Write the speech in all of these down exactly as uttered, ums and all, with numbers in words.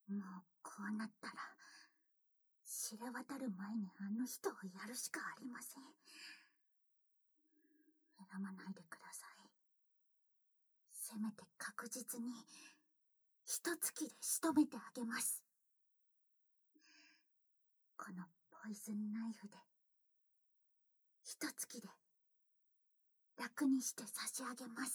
もうこうなったら、知れ渡る前にあの人をやるしかありません。選ばないでください。せめて確実に、一月で仕留めてあげます。このポイズンナイフで、一月で、楽にして差し上げます。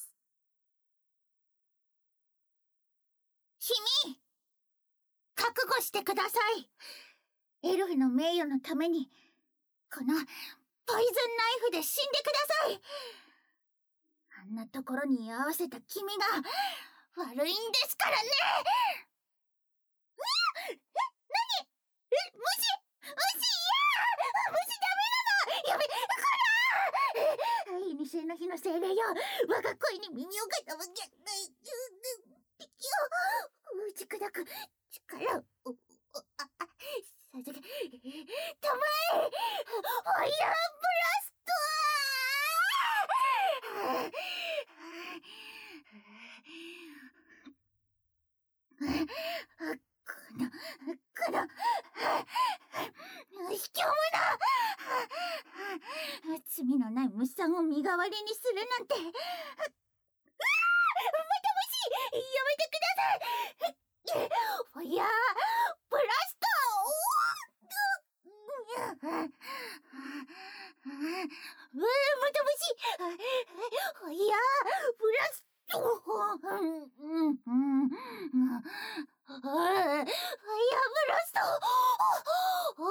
君！覚悟してください！エルフの名誉のために、この、ポイズンナイフで死んでください！あんなところに居合わせた君が、悪いんですからね！うわ！え、なに？え、虫！虫、いやー！虫ダメなの！やめ、こらー！いにしえの日の精霊よ！我が声に耳を傾け、敵を打ち砕く力を、あ、あ、さずけ、たまえ！ファイヤーブラストこの、この、卑怯者！罪のない虫さんを身代わりにするなんて。うわー！また虫！やめてください！ファイヤーブラスト！うわ、また虫！ファイヤーブラスト！うんうん、ファイヤーブラスト！フ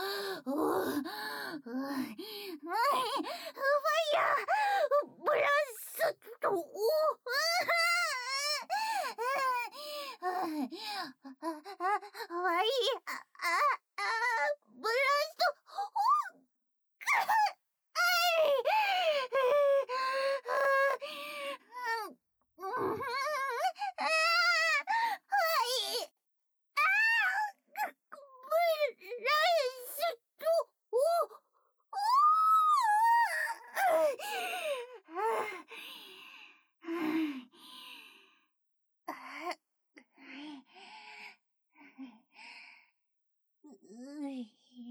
ァイヤーブラスト！わい、あ、あ、ブラスト、お、か、あい、うん、はい、あ、ブラスト、お、お、うい。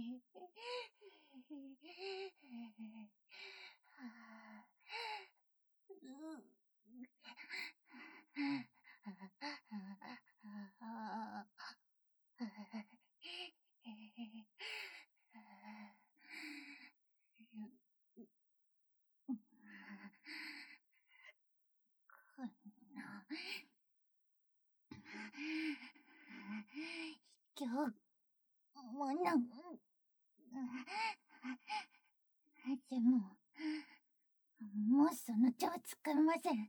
今日、もの、でも、もうその手は使いません。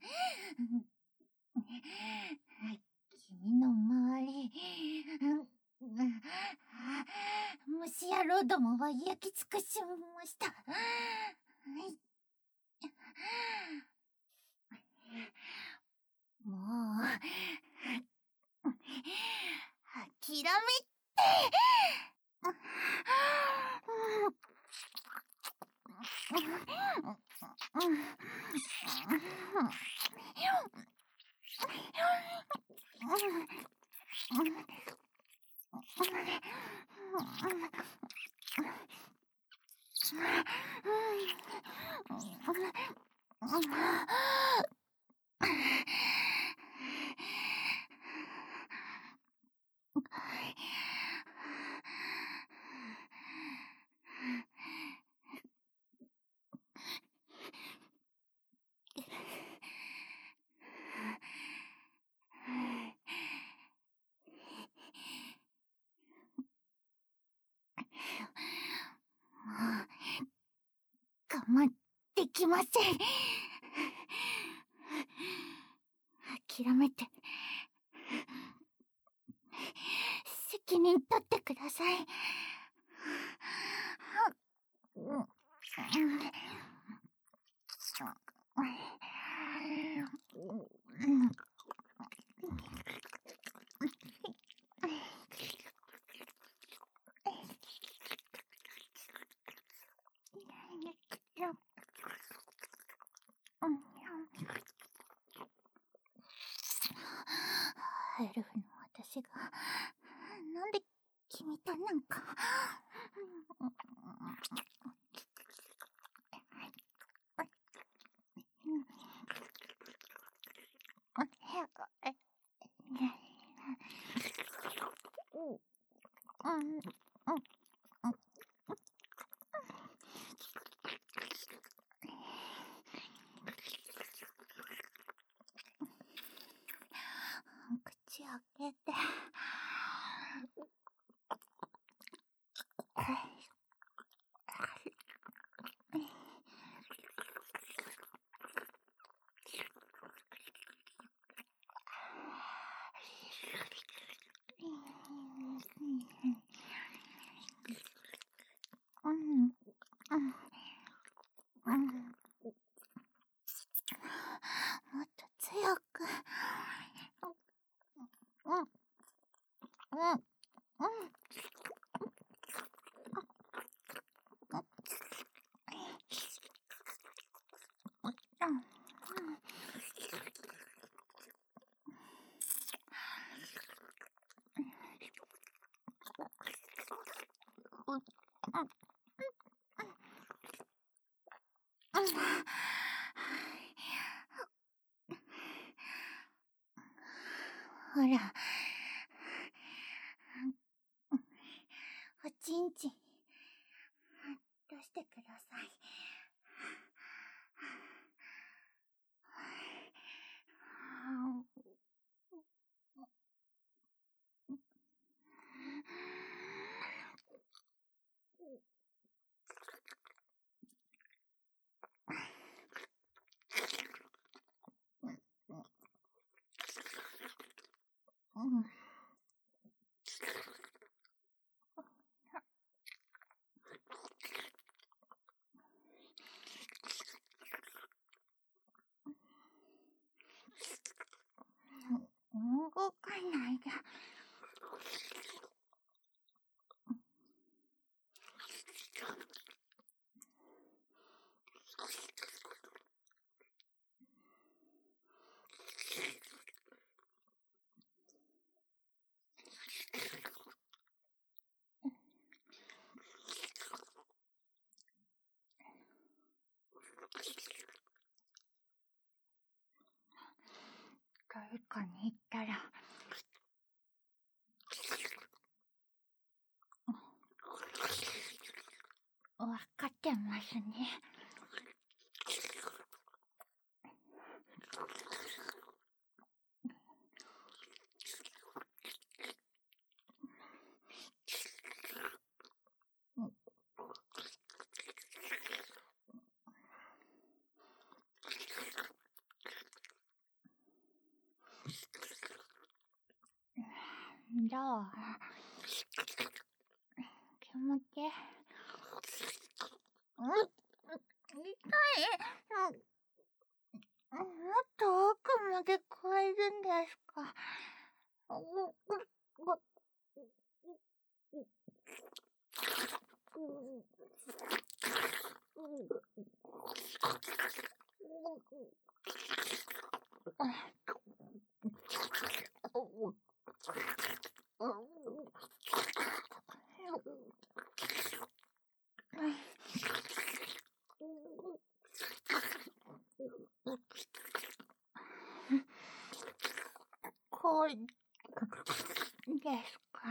君の周り、虫野郎どもは焼き尽くしました。もう、諦めて我慢できません。諦めて、責任取ってください。エルフの私が君となんか口開けて。うん、うん、うん。もっと強く。うん、うん、うん。ほら、おちんちん出してください。うん。動かないで。誰かに言ったらわかってますね。どう？気持ち？うん、痛い。もっと奥まで超えるんですか？こうですか？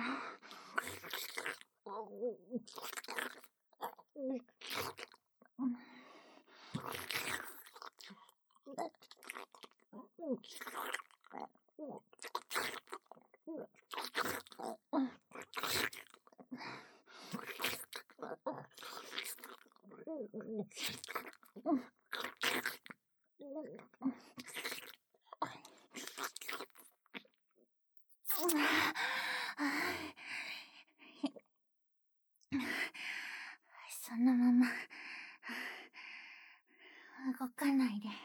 そのまま動かないで。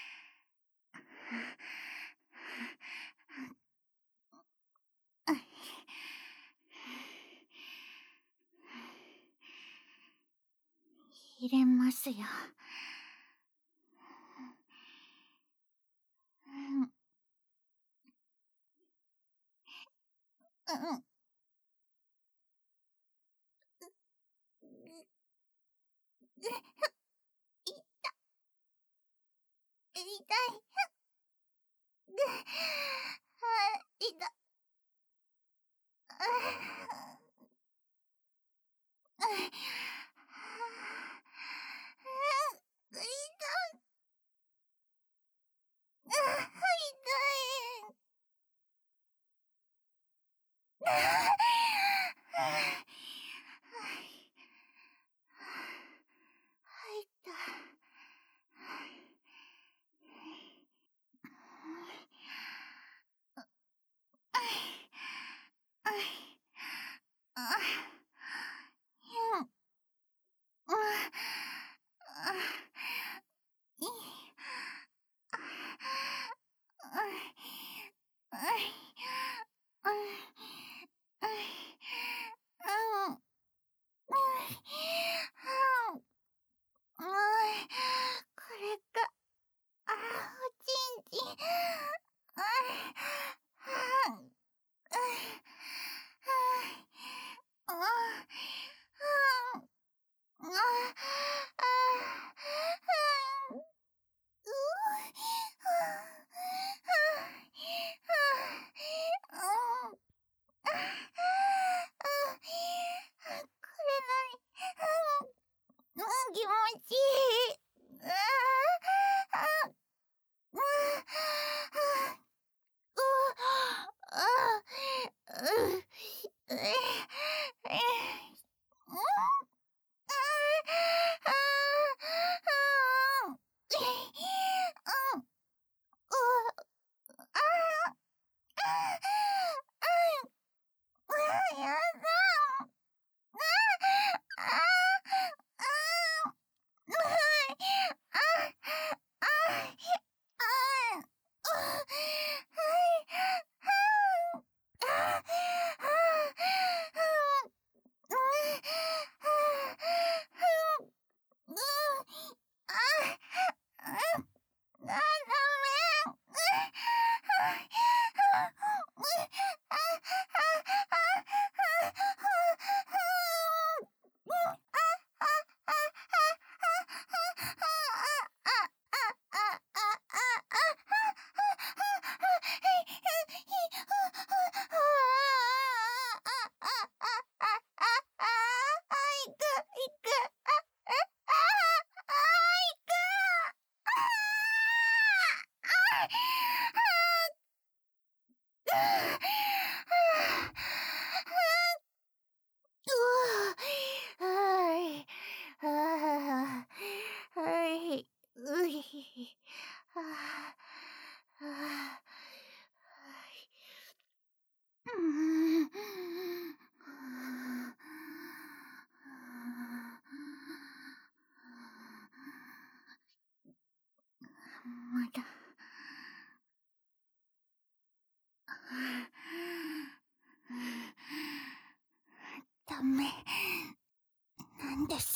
入れますよ。うん。うん。 痛い。痛い。気持ちいい。まだ。ダメなんです。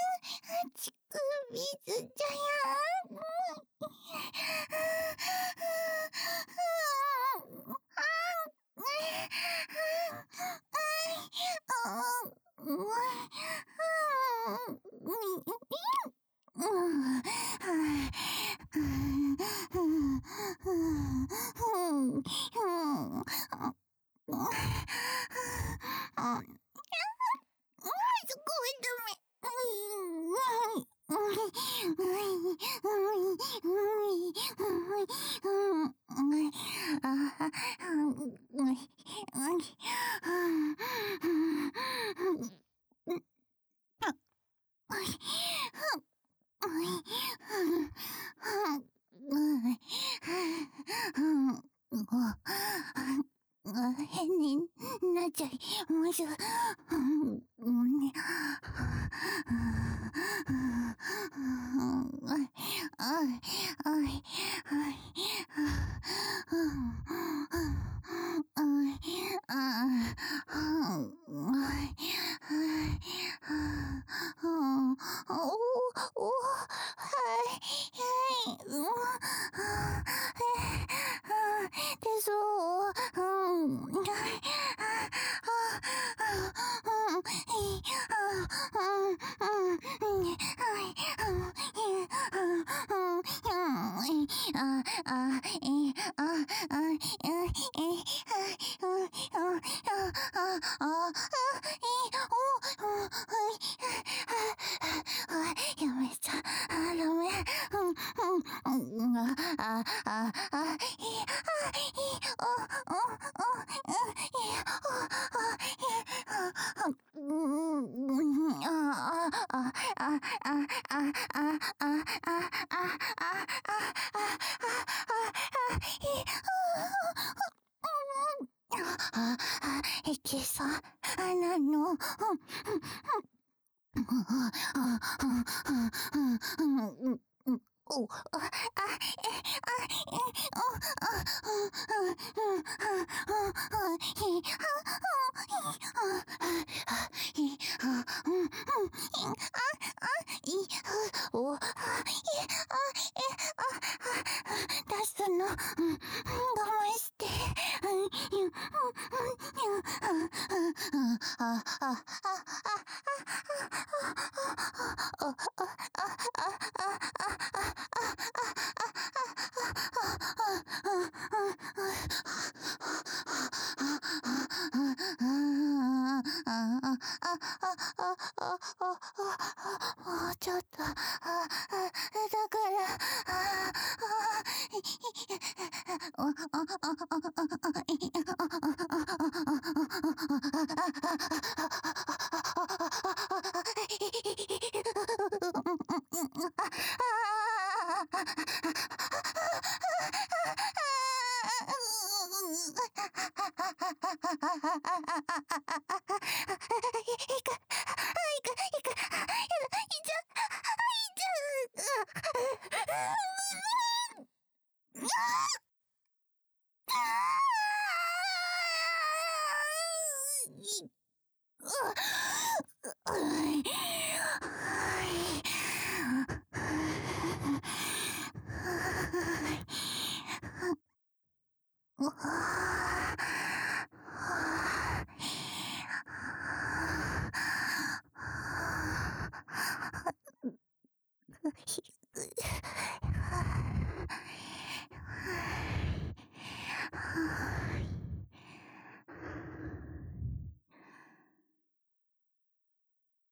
乳首ずじゃやん。 いけそうなの。お、あ、あ、え、あ、え、お、あ、うん、うん、うん、うん、ひ、は、うん、ひ、あ、あ、ひ、あ、うん、うん、ひ、あ、あ、い、は、お、あ、い、あ、え、あ、あ、出すの、うん、我慢して、うん、うん、うん、うん、あ、あ、あ、あ、あ、もうちょっと、あ、あ、だから、あ、